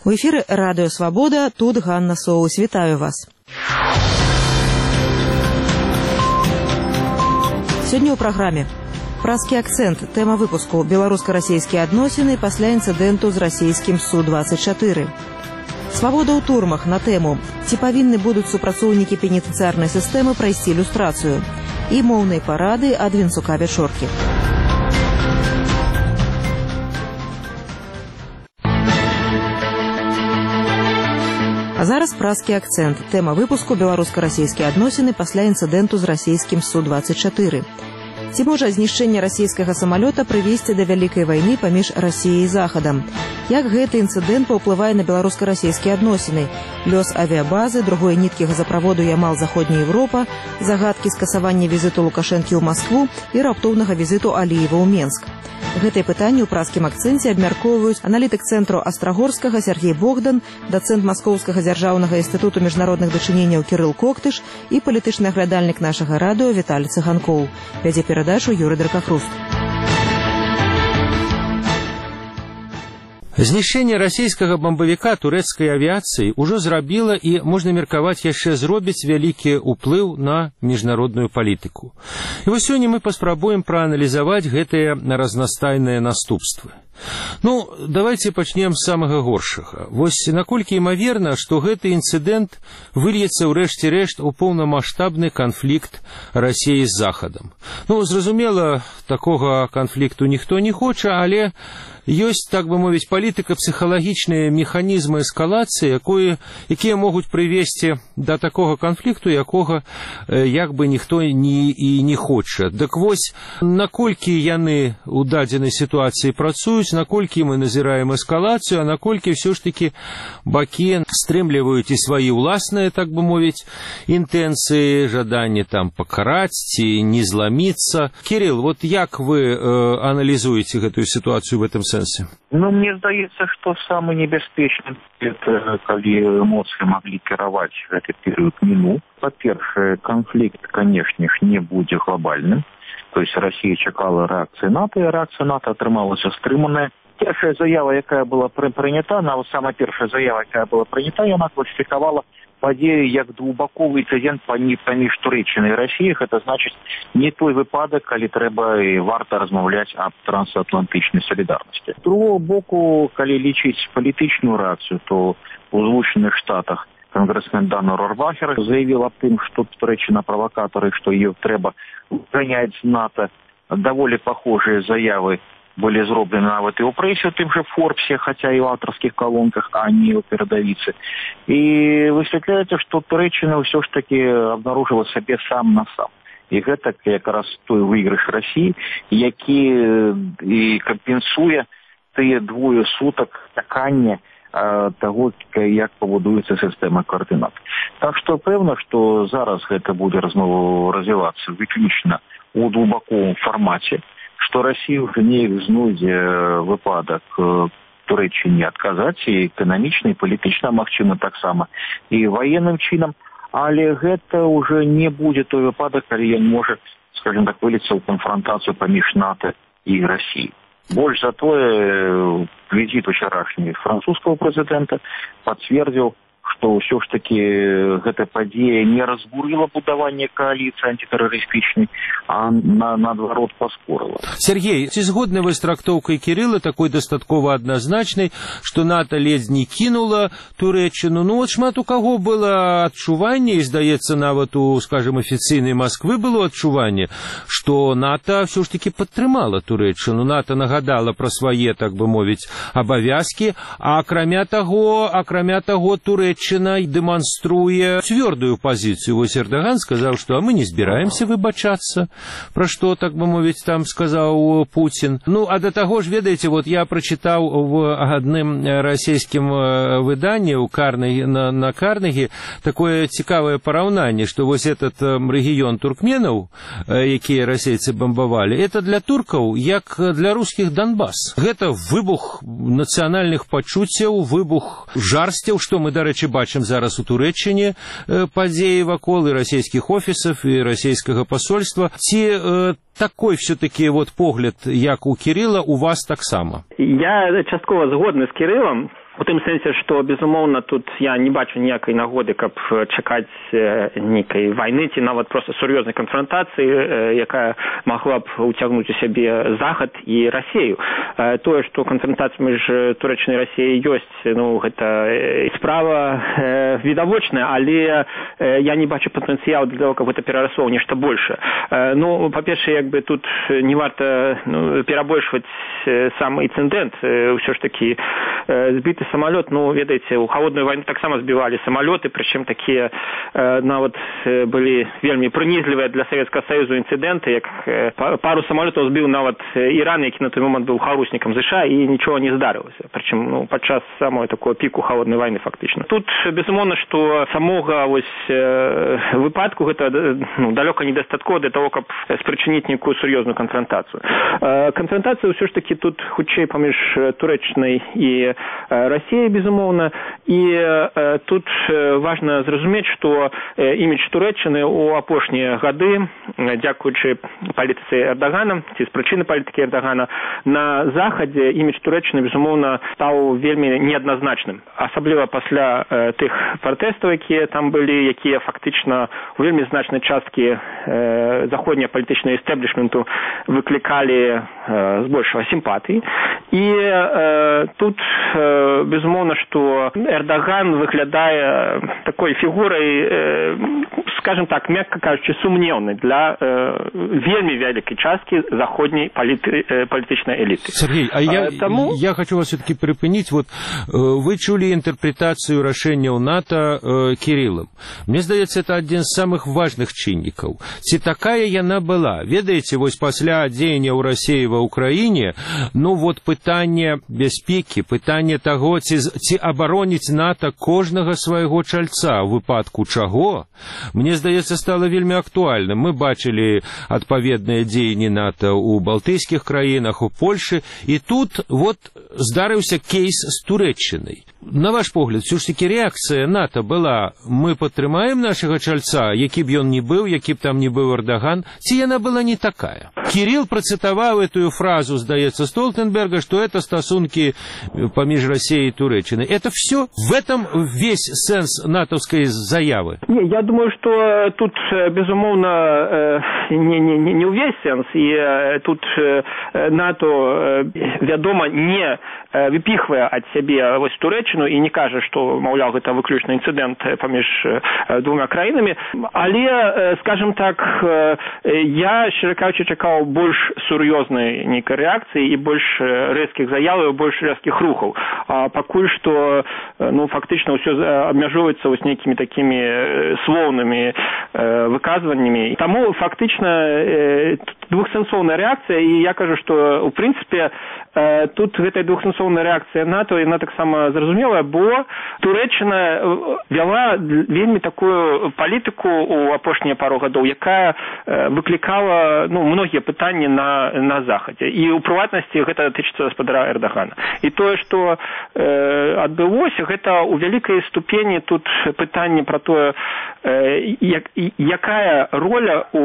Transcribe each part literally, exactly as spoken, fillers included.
У эфіры Радыё Свабода, тут Ганна Соус. Вітаю вас. Сёння ў праграме празкі акцэнт. Тэма выпуску беларуска-расейскія адносіны пасля інцыдэнту з расійскім Су двадцать чатыры. Свабода ў турмах на тэму ці павінны будуць супрацоўнікі пенітэнцыярнай сістэмы прайсці люстрацыю і моўнай парады ад Вінцука Вячоркі. А зараз празкі акцэнт. Тэма выпуску беларуска-расейскія адносіны пасля інцыдэнту з расійскім Су двадцать чатыры. Ці можа знішчэнне расійскага самалёта прывесці да вялікай вайны паміж Расіяй і Захадам? Як гэты інцыдэнт паўплывае на беларуска-расійскія адносіны? Лёс авіябазы, другой ніткі газаправоду Ямал-Заходняя Европа, загадкі скасавання візіту Лукашэнкі ў Маскву і раптоўнага візіту Аліева ў Менск. Гэтыя пытанні ў празкім акцэнце абмяркоўваюць аналітык цэнтру Астрагорскага Сергей Богдан, дацэнт Маскоўскага дзяржаўнага інстытуту міжнародных дачыненняў Кірыл Коктыш і палітычны аглядальнік нашага радыё Віталій Цыганкоў. Вядзе перадачу Юрый Дракахруст. Знішчэнне расійскага бамбавіка турэцкай авіяцыі ўжо зрабіла і, можна меркаваць, яшчэ зробіць вялікі ўплыў на міжнародную палітыку. І вось сёння мы паспрабуем прааналізаваць гэтыя разнастайныя наступствы. Ну, давайте пачнем з самага горшага. Вось наколькі імаверна, што гэты інцыдэнт выльецца ў рэшце-рэшт у поўнамаштабны канфлікт Расіі з Захадам. Ну, зразумела, такога канфлікту ніхто не хоча, але ёсць, так бы мовіць, палітыка-псіхалагічныя механізмы эскалацыі, якое, якія могуць прывесці да такога канфлікту, якога як бы ніхто не, і не хоча. Дык вось, наколькі яны ў дадзенай сітуацыі працуюць, наколькі мы назіраем эскалацыю, а наколькі ўсё ж такі бакі стрымліваюць і свае ўласныя, так бы мовіць, інтэнцыі, жаданні там пакараць ці не зламіцца. Кірыл, вот як вы э, аналізуеце гэтую сітуацыю в этом сэнсе? Ну, мне здаецца, што самы небяспечны это калі эмоцыі маглі кіраваць гэты перыяд мінуў. Па-першае, канфлікт, канешне ж, не будзе глобальным. То есть Россия чакала рэакцыі НАТО, і рэакцыя НАТО атрымалася стрыманая. Першая заява, якая была прынята, нават самая першая заява, якая была прынята, яна класіфікавала падзею як двухбаковы інцыдэнт паміж Турэччынай і Расіяй. Гэта значыць не той выпадак, калі трэба і варта размаўляць аб трансатлантычнай салідарнасці. З другого боку, калі лічыць палітычную рэакцыю, то у Злучаных Штатах конгрессмен Дана Рорбахер заявил о том, что Турэччына провокаторы, что ее треба выгонять з НАТО. Довольно похожие заявы были зроблены нават і ў прэсе, у тым же Форбсе, хотя и в авторских колонках, а не у передовицы. И высветляется, что Турэччына все ж таки обнаружила себе сам на сам. И гэта якраз той выйгрыш России, які и компенсуе тыя двое суток чакання того, як пабудуецца сістэма координат. Так што пэўна, што зараз гэта будзе размова развівацца выключна у глубоком формате, што Расія ўжо неяк знойдзе выпадак Турэччыне адказаць і эканамічна, і палітычна, магчыма, таксама і военным чынам, але гэта ўжо не будзе той выпадак, калі ён можа, скажем так, выліцца ў канфронтацыю паміж НАТО і Расіяй. Больш за тое, візіт учарашні французского прэзідэнта пацвердзіў, што ўсё ж таки гэта падзея не разбурыла будаванне коаліцыі антытэрарыстычнай, а на, наадварот паскорыла. Сергей, ці згодны вы з трактоўкай Кірыла, такой дастаткова адназначнай, што НАТО ледзь не кінула Турэччыну? Ну, от шмат у каго было адчуванне, і, здаецца, нават у, скажем, афіцыйнай Масквы было адчуванне, што НАТО ўсё ж таки падтрымала Турэччыну. НАТО нагадала пра свае, так бы мовіць, абавязкі, а акрамя таго, акрамя таго, Турэччына Турэччына дэманструе цвёрдую пазіцыю. Вось Эрдаган сказаў, што а мы не збіраемся выбачацца, пра што, так бы мовіць, там сказаў Пуцін. Ну, а да таго ж, ведаеце, вот я прачытаў в адным расійскім выданні ў Карнегі, на, на Карнегі такое цікавае параўнанне, што вось этот рэгіён туркменаў, якія расейцы бамбавалі, это для туркаў, як для рускіх Донбас. Гэта выбух нацыянальных пачуццяў, выбух жарсцяў, што мы, дарэчы, бачым зараз у Турэччыне падзеі вакол і расійскіх офісаў, і расійскага пасольства. Ці э, такой все-таки вот погляд, як у Кірыла, у вас таксама? Я часткова згодны з Кірылам. у тым сэнсе, што, безумоўна, тут я не бачу ніякай нагоды, каб чакаць нейкай вайны ці нават проста сур'ёзнай канфронтацыі, якая магла б уцягнуць у сябе Захад і Расею. Тое, што канфронтацыя між Турэччынай і Расеяй ёсць, ну, гэта справа відавочная, але я не бачу патэнцыял для того, каб гэта перарасло ў нешта большае. Ну, па-першае, як бы тут не варта ну, перабольшваць сам інцыдэнт. Ўсё ж такі збіты самолет, ну, ведаеце, у холодную войну таксама збівалі самолеты, прычым такія э, нават э, былі вельмі прынізлівыя для Савецкага Саюзу інцыдэнты, як э, пару самолетаў збіў нават Іран, які на той момант быў харуснікам ЗША, і нічого не здарылася. Прычым, ну, падчас самого такого піку холодной войны фактычна. Тут, безумоўна, што самога вось э, выпадку гэта ну, далёка недастаткова для того, каб спрычыніць нейкую сур'ёзную канфронтацыю. Э, канфронтацыя ўсё ж такі тут хутчэй паміж Турэччынай і э, Россия, безумоўна, і э, тут э, важна зразумець, што э, імідж Турэччыны ў апошнія гады, э, дзякуючы палітыцы Эрдагана, ці з прычыны палітыкі Эрдагана, на Захадзе імідж Турэччыны, безумоўна, стаў вельмі неадназначным. Асабліва пасля э, тых пратэстаў, якія там былі, якія фактычна у вельмі значнай часткі э, заходняга палітычнага эстаблішменту выклікалі э, збольшага сімпатыі. І э, тут э, безумоўна, што Эрдаган выглядае такой фігурай, э, скажем так, мякка кажучы, сумнеўнай для э, вельмі вялікай часткі заходняй паліты, э, палітычнай эліты. Сергей, а я, Тому... я хочу вас все-таки припынить. Вот, э, вы чули интерпретацию решения НАТО э, Кириллом. Мне здаецца, это один из самых важных чинников. Ці такая яна была. Ведаеце, вось пасля дзеяння ў Расіі ва Украіне, ну вот пытанне бяспекі, пытанне таго, ці, ці абароніць НАТО кожнага свайго чальца, у выпадку чаго, мне здаецца, стала вельмі актуальным. Мы бачылі адпаведныя дзеянні НАТО ў балтыйскіх краінах, у Польшы, і тут вот здарыўся кейс з Турэччынай. На ваш погляд, все ж таки реакция НАТО была: мы падтрымаем нашага чальца, які б ён не быў, які б там не быў Эрдаган, ці яна была не такая? Кирилл процитовал эту фразу, здаецца, Столтенберга, что это стосунки поміж Россией и Турэччиной. Это все? В этом весь сенс натовской заявы? Не, я думаю, что тут, безумовно, не, не, не увесь сенс, и тут НАТО, вядома, не выпихвае ад сябе вось Турэччыну і не кажа, што, маўляў, гэта выключны інцыдэнт паміж двума краінамі, але, скажем так, я, шчыра кажучы, чакаў больш сур'ёзнай нейкай рэакцыі і больш рэзкіх заяваў, больш рэзкіх рухаў. А пакуль што, ну, фактычна ўсё абмяжоўваецца вось нейкімі такімі слоўнымі выказваннямі. Таму фактычна двухсэнсоўная рэакцыя, і я кажу, што, у прынцыпе, тут гэтая двухсэнсоўная рэакцыя НАТО, яна таксама зразумелая, бо Турэччына вяла вельмі такую палітыку ў апошнія пару гадоў, якая выклікала, ну, многія пытанні на, на Захадзе. І ў прыватнасці гэта тычыцца гаспадара Эрдагана. І тое, што э, адбылося, гэта ў вялікай ступені тут пытанне пра тое, э, як, якая роля у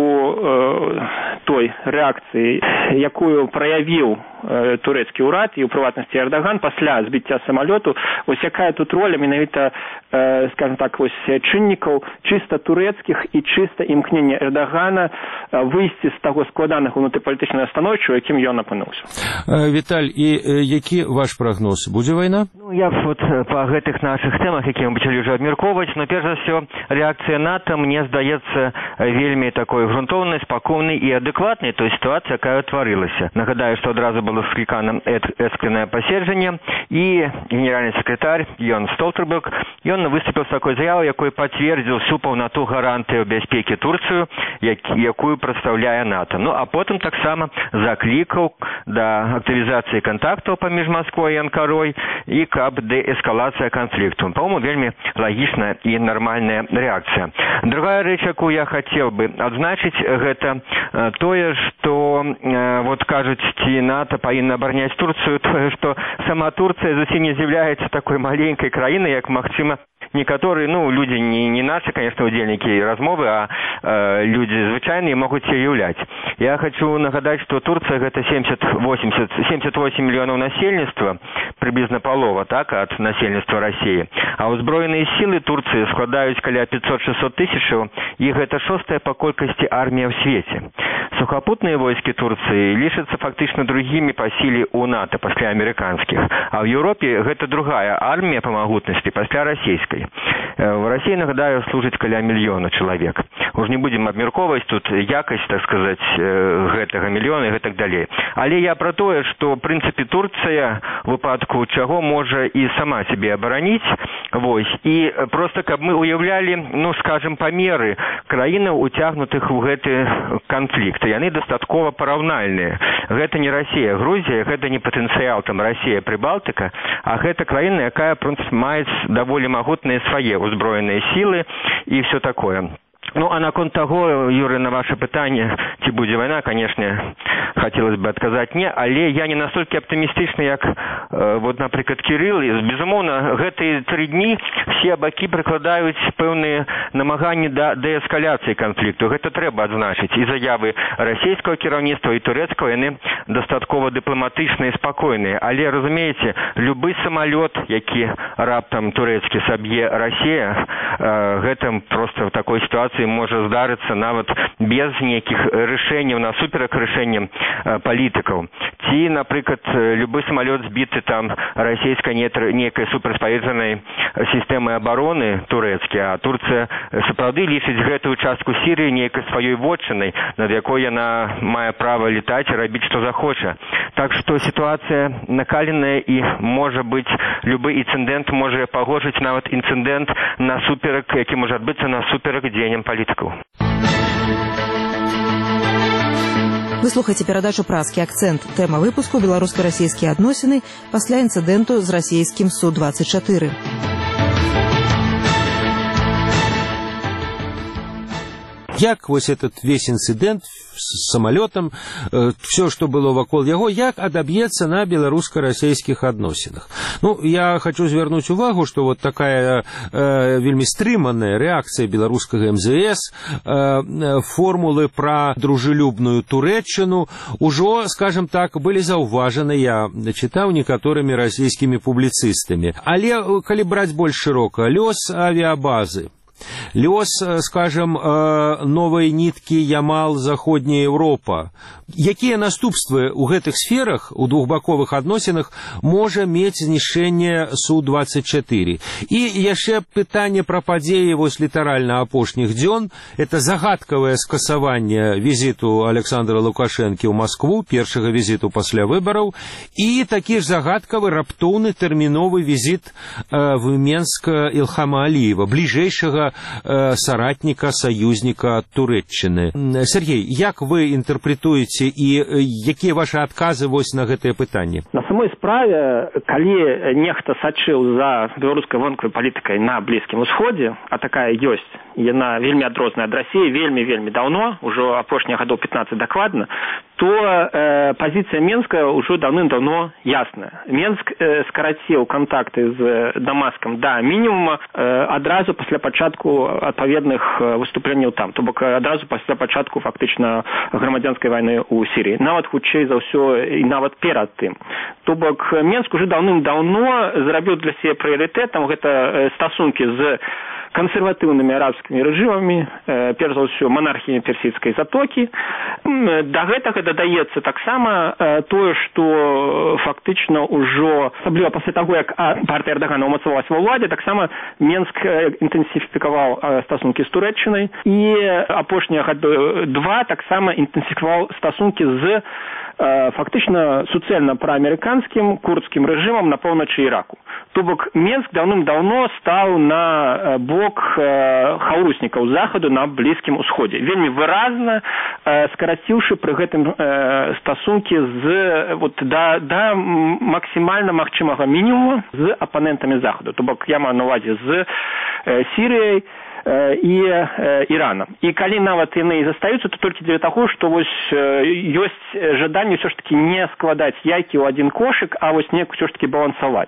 э, той рэакцыі, якую праявіў э, турэцкі ўрад і ў прыватнасці Эрдаган пасля збіцця самалёту, вось якая тут роля менавіта, э, скажем так, вось чыннікаў чыста турэцкіх і чыста імкнення Эрдагана э, выйсці з таго складанага унутрыпалітычнага становішча, якім ён апынуўся. Віталь, і які ваш прагноз? Будзе вайна? Ну, я вот па гэтых нашых тэмах, якія мы пачалі ўжо абмяркоўваць, но перш за ўсё рэакцыя НАТО, мне здаецца, вельмі такой грунтоўнай, спакойнай і адэкватнай той сітуацыі, якая ўтварылася. Нагадаю, што адразу было склікана экстраннае паседжанне, і генеральны секретарь Йон Столтенберг, ён выступіў з такой заявай, якой пацвердзіў всю паўнату гарантыю бяспекі Турцыю, якую прадстаўляе НАТО. Ну, а потым таксама заклікаў да актывізацыі кантактаў паміж Масквой і Анкарой і каб дээскалацыя канфлікту. По-моему, вельмі лагічная і нармальная рэакцыя. Другая рэч, якую я хацеў бы адзначыць, гэта тое, што вот кажуць, ці НАТО павінна абараняць Турцыю, тое, што сама Турцыя зусім не з'яўляецца такой маленькай краінай, як, магчыма, некаторые, ну, люди не, не наши, конечно, удельники размовы, а э, люди звычайные могут себе являть. Я хочу нагадать, что Турция это семьдесят восемь миллионов насельніцтва, приблизна палова, так, ад насельніцтва Расіі. А ўзброеныя сілы Турцыі складаюць каля пятьсот-шестьсот тысячаў, і гэта шостая па колькасці армія ў свеце. Сухапутныя войскі Турцыі лічацца фактычна другімі па сіле ў НАТО пасля амерыканскіх, а ў Еўропе гэта другая армія па магутнасці пасля расійскай. В Расіі, нагадаю, служыць каля мільёна чалавек. Уж не будзем абмяркоўваць тут якасць, так сказаць, гэтага мільёна і гэтак далей. Але я пра тое, што, в прынцыпе, Турцыя в выпадку чаго можа і сама сябе абараніць, вось, і проста каб мы уяўлялі, ну, скажем, памеры краінаў, уцягнутых у гэты канфлікт. Яны дастаткова параўнальныя. Гэта не Расія, Грузія, гэта не патэнцыял там Расія, Прыбалтыка, а гэта краіна, якая мае даволі магутныя свае узброеныя сілы і все такое. Ну, а наконт таго, Юрий, на ваше пытанне, ці будзе вайна, конечно, хотелось бы адказаць не, але я не настолькі аптымістычны, як, э, вот, напрыклад, Кирилл. І, безумоўна, гэтыя тры дні все бакі прыкладаюць пэўныя намаганні да дээскаляцыі канфлікту. Гэта трэба адзначыць. І заявы расійскага кіраўніцтва і турэцкага, яны дастаткова дыпламатычныя і спакойныя. Але, разумееце, любы самалёт, які раптам турэцкі саб'е Расія, э, гэта проста в такой сітуацыі можа здарыцца нават без нейкіх рашэнняў насуперак рашэнням палітыкаў. Ці, напрыклад, любы самалёт збіты там расійскай нейкай супрацьпаведзанай сістэмай абароны турэцкі, а Турцыя сапраўды лічыць гэтую частку Сірыі нейкай сваёй вотчынай, над якой яна мае права летаць і рабіць, што захоча. Так што сітуацыя накаленая і, можа быць, любы інцыдэнт можа пагоршыць нават інцыдэнт насуперак, які можа адбыцца насуперак дзеянням палітыкаў. Вы слухаеце перадачу «Празкі акцэнт». Тэма выпуску «Беларуска-расійскія адносіны пасля інцыдэнту з расійскім Су двадцать чатыры». Як вось этот весь инцидент с самолетом, э, все, что было вокол яго, як адаб'ецца на беларуска-расійскіх адносінах. Ну, я хочу звярнуць увагу, что вот такая э, вельмі стрыманая реакция беларускага эм зэ эс, э, формулы про дружелюбную Турэччыну ужо, скажем так, были заўважаны, я читаў некаторымі расійскімі публіцыстамі. Але, калі браць больш шырока, лёс авиабазы, лёс, скажем, новой нитки Ямал, Заходняя Европа. Якія наступствы ў гэтых сферах, у двухбаковых адносінах, можа мець знішчэнне Су двадцать чатыры? І яшчэ пытанне пра падзеі вось літаральна апошніх дзён. Это загадкавае скасаванне візіту Александра Лукашэнкі ў Маскву, першага візіту пасля выбараў, і такі ж загадкавы раптоўны тэрміновы візіт э, в Менск Ілхама Аліева, бліжэйшага э, соратніка, саюзніка Турэччыны. Сергей, як вы інтэрпрэтуеце і якія ваши адказы вось на гэтае пытанне? На самой справе, калі нехта сачыў за беларускай вонкавай палітыкай на Блізкім Усходзе, а такая ёсць, яна вельмі адрозная ад Расіі, вельмі-вельмі даўно, ужо апошніх гадоў пятнадцать дакладна, то э, пазіцыя Менска ўжо даўным-даўно ясная. Менск э, скараціў кантакты з Дамаскам да мінімума э, адразу пасля пачатку адпаведных выступленняў там, то бок адразу пасля пачатку фактычна грамадзянскай вайны у Сірыі, нават хутчэй за ўсё і нават перад тым. То бок Менск уже даўным-даўно зрабіў для сябе прыярытэтам гэта стасункі з кансерватыўнымі арабскімі рэжымамі, э, перш за ўсё манархіяй персідскай затокі. Да гэтага дадаецца таксама э, тое, што фактычна ўжо, асабліва пасля таго, як партыя Эрдагана ўмацавалася ва ўладзе, таксама Менск інтэнсіфікаваў э, стасункі з Турэччынай, і апошнія гады два таксама інтэнсіфікаваў стасункі з э, фактычна суцэльна праамерыканскім курдскім рэжымам на поўначы Іраку. То бок Менск даўным-даўно стаў на бок э, хаўруснікаў захаду на Блізкім Усходзе, вельмі выразна э, скараціўшы пры гэтым э, стасункі з вот да, да максімальна магчымага мінімума з апанентамі захаду. То бок я маю на ўвазе з э, Сірыяй і Ірана. І калі нават яны і застаюцца, то толькі для таго, што вось ёсць жаданне ўсё ж такі не складаць яйкі ў адзін кошык, а вось неяк ўсё ж такі балансаваць.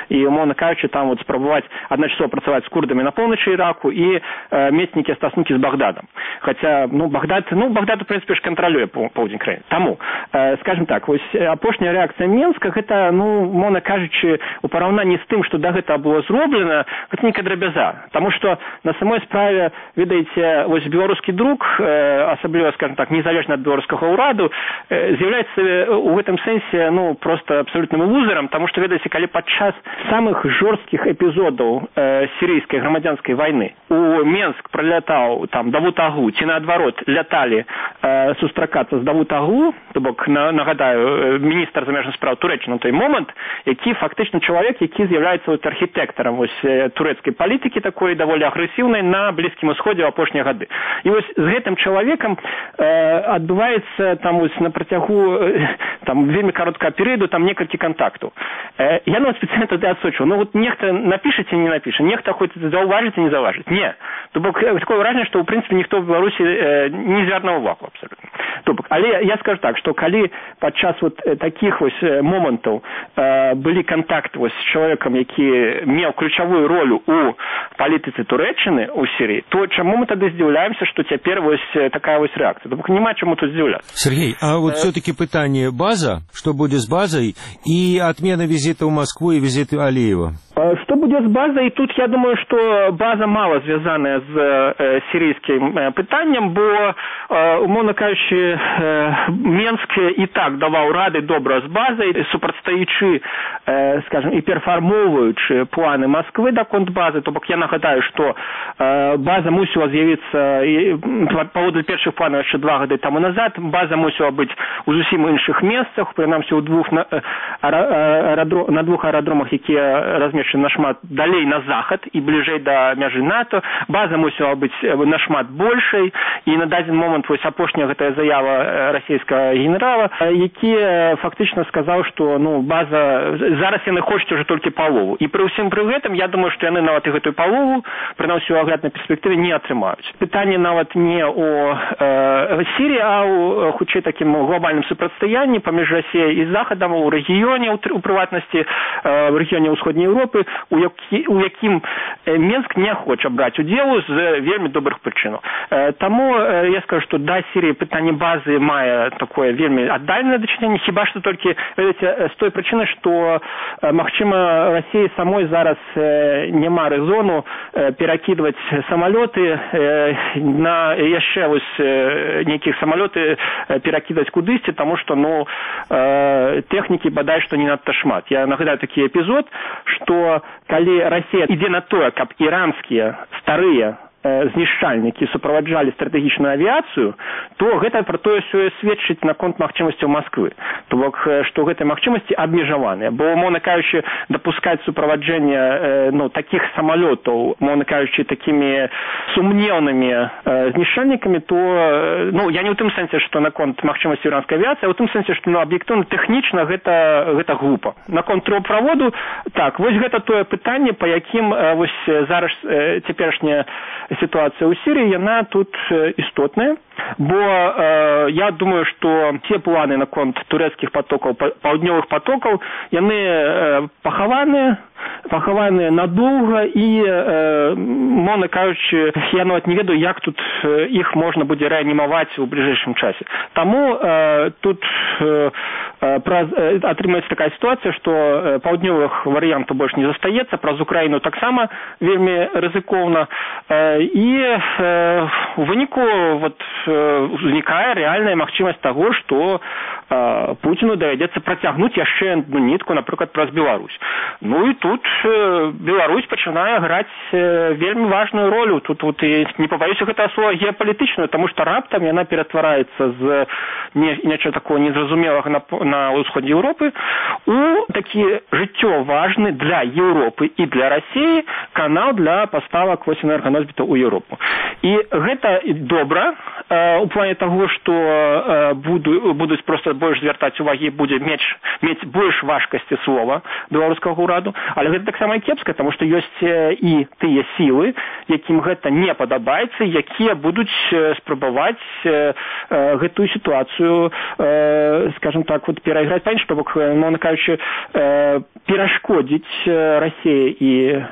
і, умоўна кажучы, там вот спрабаваць адначасова працаваць з курдамі на поўначы Іраку і э, мець нейкія стасункі з Багдадам. Хаця, ну, Багдад, ну, Багдад, у прынцыпе, ж кантралюе поўдзень краіны. Таму, э, скажем так, вось апошняя рэакцыя Менска, гэта, ну, умоўна кажучы, у параўнанні з тым, што да гэтага было зроблена, гэта нейкая драбяза. Таму што на самой справе, ведаеце, вось беларускі друк, э, асабліва, скажем так, незалежна ад беларускага ўраду, э, з'яўляецца у гэтым сэнсе, ну, просто абсалютным лузерам, таму што, ведаеце, калі падчас самых жорсткіх эпізодаў э, сірыйскай грамадзянскай вайны у Менск прылятаў там Давут Аглу, ці наадварот ляталі э, сустракацца з Давут Аглу, то бок, на, нагадаю, міністр замежных спраў Турэччыны на той момант, які фактычна чалавек, які з'яўляецца вот архітэктарам вось турэцкай палітыкі такой даволі агрэсіўнай на Блізкім усходзе ў апошнія гады. І вось з гэтым чалавекам э, адбываецца там вось на працягу э, там вельмі кароткага перыяду там некалькі кантактаў. Э, я нават спецыяльна тады адсочваў, ну вот нехта напіша ці не напіша, нехта хоць заўважыць ці не заўважыць. Не. То бок такое ўражанне, што ў прынцыпе ніхто ў Беларусі э, не звярнуў увагу абсалютна. То бок, але я скажу так, што калі падчас вот такіх вось момантаў э, былі кантакты вось з чалавекам, які меў ключавую ролю у палітыцы Турэччыны ў Сірыі, то чаму мы тады здзіўляемся, што цяпер вось такая вось рэакцыя? То бок няма чаму тут здзіўляцца. Сергей, а вот э... все-таки пытанне база, что будет с базой, и отмена визита в Москву и визита Алиева? Что будет с базой? Тут я думаю, что база мало связана с э, сирийским э, пытанием, бо, э, умовно кажучи, э, Менск и так давал рады добро с базой, супротстоячи, э, скажем, и переформовываючи планы Москвы до контбазы, то бок я нагадаю, что э, база мусила з'явиться и, паводле першых планов еще два года тому назад, база мусила быть у зусім іншых месцах, принамсі у двух на, аэродром, на двух аэродромах, якія размешчаны нашмат далей на захад і бліжэй да мяжы НАТО. База мусіла быць нашмат большай, і на дадзены момант вось апошняя гэтая заява расійскага генерала, які фактычна сказаў, што ну база зараз яны хочуць уже толькі палову. І пры ўсім пры гэтым я думаю, што яны нават і гэтую палову прынамсі ў агляднай перспектыве не атрымаюць. Пытанне нават не о э, Сіріі, а ў хутчэй такім глобальным супрацьстаянні паміж Расіяй і Захадам у рэгіёне, у прыватнасці э, в рэгіёне ўсходняй Еўропы, у, які, у якім Менск не хоча браць удзелу з вельмі добрых прычынаў. Э, таму э, я скажу, што да Сіріі пытанне базы мае такое вельмі аддаленае дачыненне, хіба што толькі ведаеце, з той прычыны, што э, магчыма Расіі самой зараз э, няма рэзону э, перакідваць самалёты э, на яшчэ вось э, нейкіх самалёты э, перакідаць кудысьці, таму што ну э, тэхнікі бадай што не надта шмат. Я нагадаю такі эпізод, што калі Расія ідзе на тое, каб іранскія старыя знішчальнікі суправаджалі стратэгічную авіяцыю, то гэта пра тое сёе сведчыць наконт магчымасцяў Масквы. То бок, што гэтыя магчымасці абмежаваныя. Бо, мовна кажучы, дапускаць суправаджэнне ну, такіх самалётаў, мовна кажучы, такімі сумнеўнымі э, знішчальнікамі, то ну, я не ў тым сэнсе, што наконт магчымасці іранскай авіяцыі, а ў тым сэнсе, што ну, аб'ектыўна тэхнічна гэта, гэта глупа. Наконт трубправоду, так, вось гэта тое пытанне, па якім э, вось зараз э, цяперашняя ситуация у Сирии, она тут істотная, бо э, я думаю, что те планы на конт турецких потоков, паўднёвых потоков, яны э, пахаваны, пахаваны надолго, и, э, мовна кажучи, я нават не ведаю, як тут э, іх можна будзе рэанімаваць у бліжэйшым часе. Таму э, тут э, праз, э, атрымаецца такая ситуация, что э, паўднёвых варыянтаў больш не застаецца, праз Украіну таксама вельмі рызыкоўна, э, і э, у выніку вот, э, узнікае рэальная магчымасць таго, што э, Пуціну давядзецца працягнуць яшчэ одну нітку, напрыклад, праз Беларусь. Ну і тут э, Беларусь пачынае граць э, вельмі важную ролю. Тут вот, і не пабаюся гэтага слова геапалітычную, таму што раптам яна ператвараецца з не, нечага такого незразумелага на, на ўсходзе Еўропы у такі жыццё важны для Еўропы і для Расіі канал для паставак вось энерганосьбітаў у Еўропу. І гэта добра, э, у плане того, што э, буду, будуць проста больш звяртаць увагі, будзе мець, мець больш важкасці слова беларускага ўраду, але гэта таксама і кепска, таму што ёсць і тыя сілы, якім гэта не падабаецца, якія будуць спрабаваць э, э, гэтую сітуацыю, э, скажем так, вот перайграць па іншы бок, мовна кажучы, э, перашкодзіць Расіі і,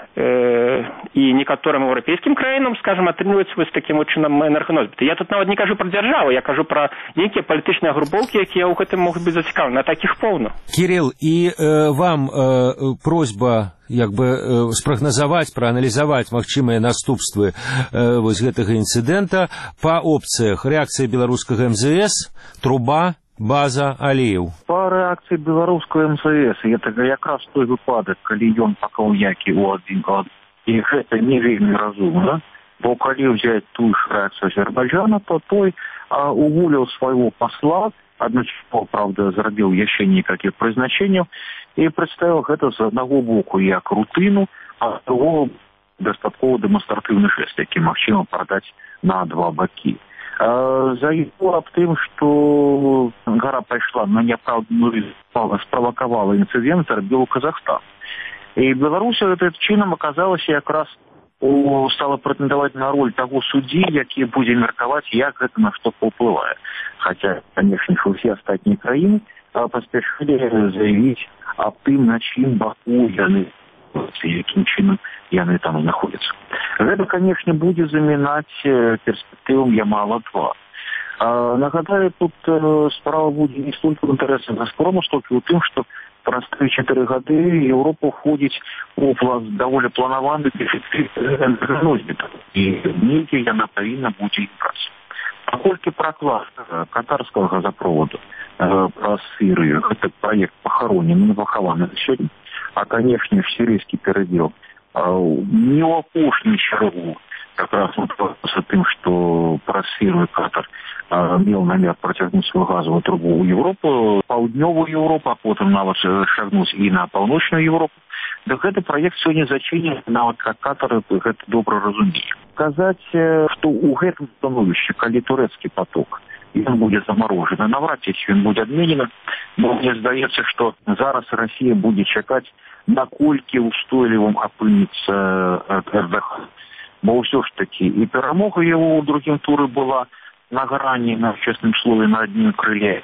э, і некаторым еўрапейскім краінам, скажем, атрымліваць вось такім чынам энерганосьбіты. Я тут нават не кажу пра дзяржаву, я кажу пра нейкія палітычныя групоўкі, якія ў гэтым могуць быць зацікаўлены, а такіх поўна. Кирилл, і э, вам э, просьба як бы э, спрагназаваць, прааналізаваць магчымыя наступствы э, вось гэтага інцыдэнта па опцыях. Рэакцыя беларускага эм зэ эс, труба, база, алеяў. Па рэакцыі беларускага эм зэ эс, это якраз той выпадак, калі ён пакаў які ў адзін ад. І гэта не вельмі разумна, бо калі ўзяць тую ж рэакцыю Азербайджана, то той а, уволіў свайго пасла, адначасова, правда, зрабіў яшчэ некалькіх прызначэнняў і прадставіў гэта з аднаго боку як рутыну, а з другого дастаткова дэманстратыўны жэст, які магчыма прадаць на два бакі. Заявіў аб тым, што гара пайшла на няпраўдную, справакавала інцыдэнт, зрабіў Казахстан. І Беларусь гэтым чынам аказалася якраз у, стала прэтэндаваць на роль таго суддзі, які будзе меркаваць, як гэта на што паўплывае. Хаця, канешне, усе астатнія краіны паспяшылі заявіць аб тым, на чым баку яны, якім чынам яны там знаходзяцца. Гэта, канешне, будзе замінаць перспектывам Ямала-два. Нагадаю, тут справа будзе не столькі ў інтарэсах Газпрома, столькі ў тым, што праз тры-чатыры гады Еўропа ўходзіць у даволі планаваны дэфіцыт энерганосьбітаў. І нейкі яна павінна будзе імпрацца. Паколькі праклад катарскага газапроводу праз Сірыю, гэта праект пахаронены, пахаваны сёння, а, канешне, сірыйскі перадзел не ў апошнюю чаргу, якраз з тым, што праз Сірыю Катар меў намер працягнуць сваю газавую трубу ў Еўропу, паўднёвую Еўропу, а потым нават шагнуць і на паўночную Еўропу. Так гэты праект сёння зачынены, нават как Катар гэта добра разумее. Казаць, што ў гэтым становішчы, калі турэцкі поток, ён будзе замарожаны, наврад ці ён будзе адменены, бо мне здаецца, што зараз Расія будзе чакаць, наколькі устойлівым апыніцца Эрдоган. Бо ўсё ж такі і перамога яго ў другім туры была на грані, на честным слове, на одним крыле.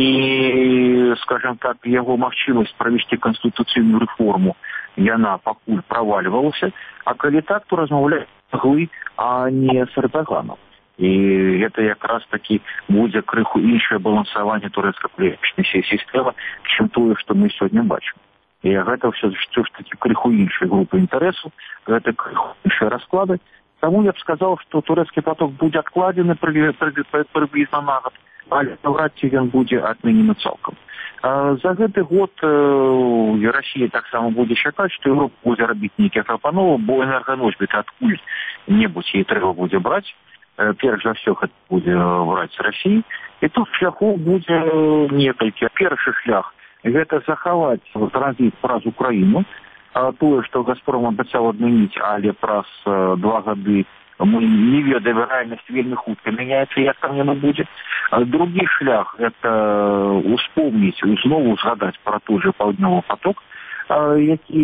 И, скажем так, его магчымасць правесці конституцыйную реформу, яна пакуль проваливалася, а калі так, то размаўляць глы, а не с Эрдоганом. И это якраз таки будзе крыху іншае балансаванне турэцка-палітычнай сістэмы, чым тое, што мы сёння бачым. І гэта ўсё ж таки крыху іншай групы інтарэсу, гэта крыху іншыя расклады. Таму я б сказаў, што турэцкі поток будзе адкладзены прыблізна на год, але наврад ці ён будзе адменены цалкам. За гэты год Расія таксама будзе чакаць, што Еўропа будзе рабіць нейкія прапановы, бо энерганосьбіт адкуль-небудзь їй трэба будзе браць. Перш за ўсё гэта будзе браць Расіі. І тут шляхоў будзе некалькі. Першы шлях – гэта захаваць транзіт праз Украіну. Тое, што Газпром абяцаў адмяніць, але праз два гады мы не ведаем, рэальнасць вельмі хутка мяняецца, як там яно будзе. Другі шлях – гэта успомніць, знову згадаць пра той жа паўднёвы поток, які,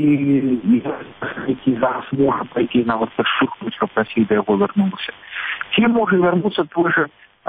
які зараз можа пайти нават падшухнуць, каб Расія да яго вярнулася. Ці можа вярнуцца той жа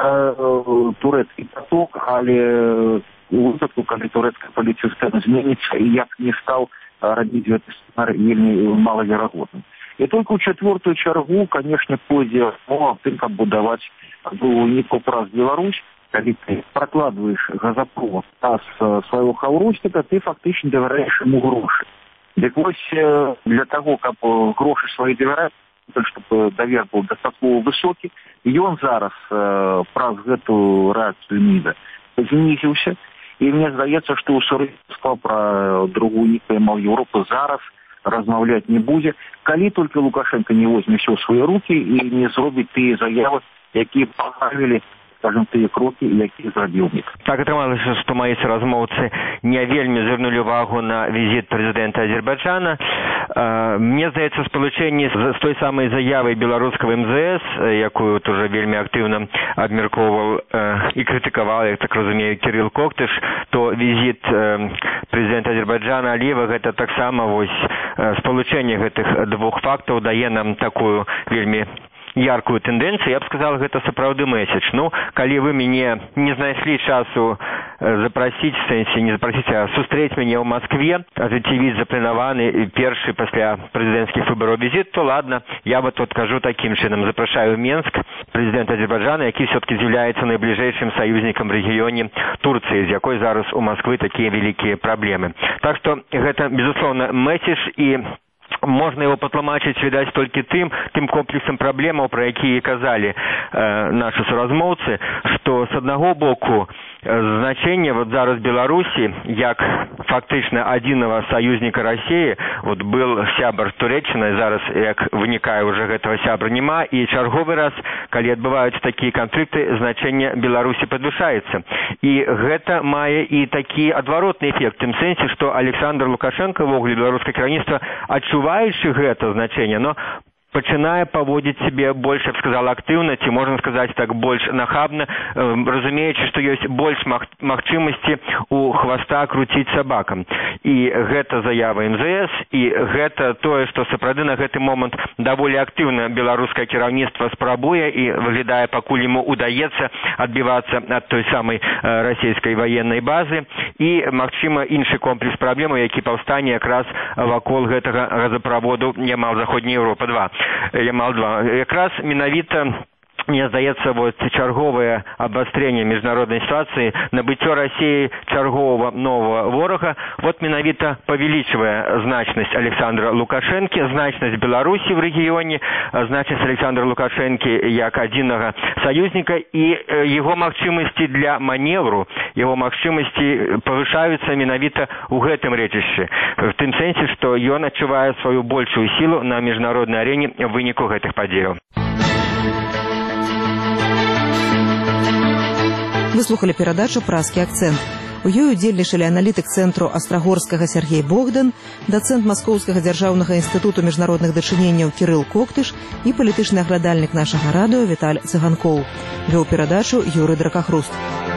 турэцкі поток, але у выпадку, калі турэцкая палітсістэма зменіцца, і як не стаў рабіць гэты сцэнарый вельмі малаверагодным. І толькі ў чацвёртую чаргу, канешне, пойдзе мова аб тым, каб будаваць не праз Беларусь. Калі ты прокладываешь газопровод з свайго хаўросціка, ты фактычна давяряеш яму грошы. Дык вось для таго, каб грошы свае давяраць, чтобы давер быў дастаткова высокі, ён зараз праз гэту рэакцыю МІДа знізіўся. І мне здаецца, што ў Сурыцтва пра другую нікаймал Еўропы зараз размаўляць не будзе, калі толькі Лукашенко не возьме ўсё ў свае рукі і не зробіць тыя заявы, якія паправілі скажем, тыя крокі, які зрабіў МИД. Так атрымалася, што мои соразмоўцы не вельмі звярнулі увагу на візіт прэзідэнта Азербайджана. Мне здаецца, спалучэнне з той самай заявай беларускага эм зэ эс, якую тоже вельмі актыўна абмяркоўваў і крытыкаваў, я так разумею, Кирилл Коктыш, то візіт прэзідэнта Азербайджана Алиева гэта таксама вось спалучэнне гэтых двух фактаў дае нам такую вельмі яркую тэндэнцыю. Я б сказал, гэта сапраўды месседж. Ну, калі вы мяне не знайшлі часу запрасіць, в сэнсе не запрасіць, а сустрэць мяне ў Москве, ажыццявіць запланаваны першы пасля прэзідэнцкіх выбараў візіт, то ладно, я вот тут кажу такім чынам. Запрашаю Менск прэзідэнта Азербайджана, які все-таки з'яўляецца найбліжэйшым саюзнікам в рэгіёне Турцыі, з якой зараз у Москвы такія вялікія праблемы. Так што гэта, безусловно, месседж, і можно его патлумачыць, відаць, толькі тым, тым комплексам праблемаў, пра якія казалі э, нашы суразмоўцы, што з аднаго боку значение вот зараз Беларуси, як фактично адзінага саюзніка России, вот был сябар Туреччины, зараз, як вынікае, уже гэтага сябра нема, и чарговы раз, калі адбываюцца такие конфликты, значение Беларуси подвышается. И гэта мае и такі адваротны эффект, в тым сэнсе, что Александр Лукашенко, ввогуле беларускае кіраўніцтва, адчуваючы гэта значение, но пачынае паводзіць себе больш, я б сказала, актыўна, ці можна сказаць так, больш нахабна, разумеючы, што ёсць больш магчымасці у хваста круціць сабакам. І гэта заява эм зэ эс, і гэта тое, што сапраўды на гэты момант даволі актыўна беларускае кіраўніцтва спрабуе і выглядае, пакуль яму удаецца адбівацца ад той самай расійскай ваеннай базы, і, магчыма, іншы комплекс праблемаў, які паўстане якраз вакол гэтага газаправоду Ямал-Заходняя Еўропа два. Ямал два. Якраз менавіта, мне здаецца, вот чарговае абвастрэнне міжнароднай сітуацыі, набыццё России чаргового нового ворога, вот менавіта павялічвае значнасць Александра Лукашэнкі, значнасць Беларусі в рэгіёне, значнасць Александра Лукашэнкі як адзінага саюзніка, і яго магчымасці для маневру, яго магчымасці павышаюцца менавіта ў гэтым рэчышчы. В тым сэнсе, што ён адчувае сваю большую сілу на міжнароднай арэне ў выніку гэтых падзеяў. Вы слухали перадачу «Празкі акцэнт». У ёй удзельнічалі аналітык цэнтру Астрагорскага Сергей Богдан, дацэнт Маскоўскага дзяржаўнага інстытуту міжнародных дачыненняў Кирилл Коктыш і палітычны аглядальнік нашага радыё Віталь Цыганкоў. Вёў перадачу Юрый Дракахруст.